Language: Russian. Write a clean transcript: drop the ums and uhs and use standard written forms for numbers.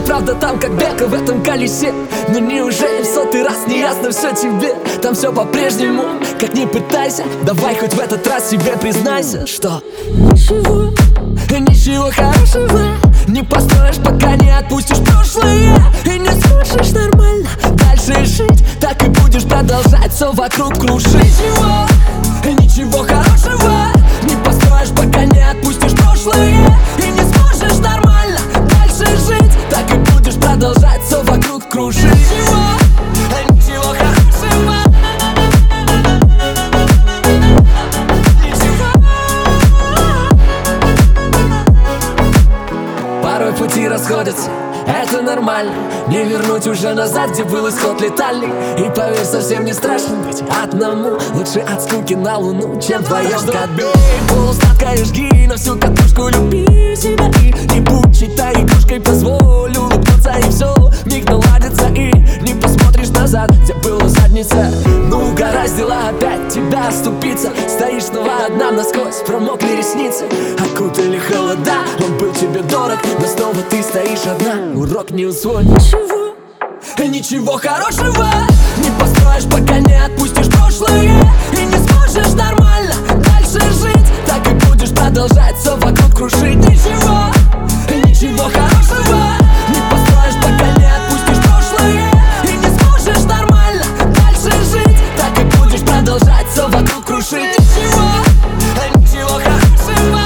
правда там как белка в этом колесе. Но неужели в сотый раз не ясно все тебе? Там все по-прежнему, как ни пытайся. Давай хоть в этот раз себе признайся, что ничего хорошего не построишь, пока не отпустишь прошлое. И не сможешь нормально дальше жить, так и будешь продолжать все вокруг крушить. Ничего хорошего не построишь, пока не отпустишь прошлое. И не сможешь нормально дальше жить, так и будешь продолжать все вокруг крушить. Ничего хорошего. Порой пути расходятся, это нормально. Не вернуть уже назад, где был исход летальный. И поверь, совсем не страшно быть одному. Лучше от скуки на луну, чем вдвоем. Отбей полусладкое, жги на всю катушку. Люби себя и не будь чьей-то игрушкой. Позволь улыбнуться и все миг наладится. И не посмотришь назад, где была задница. Ну угораздило опять тебя оступиться. Стоишь снова одна насквозь, промокли ресницы. Окутали холода, он был тебе дорог, но снова ты стоишь одна. Урок не усвоен. Ничего хорошего не построишь, пока не отпустишь прошлое. И не сможешь нормально дальше жить, так и будешь продолжать все вокруг крушить. Ничего хорошего не построишь, пока не отпустишь прошлое. И не сможешь нормально дальше жить, так и будешь продолжать все вокруг крушить. Ничего хорошего.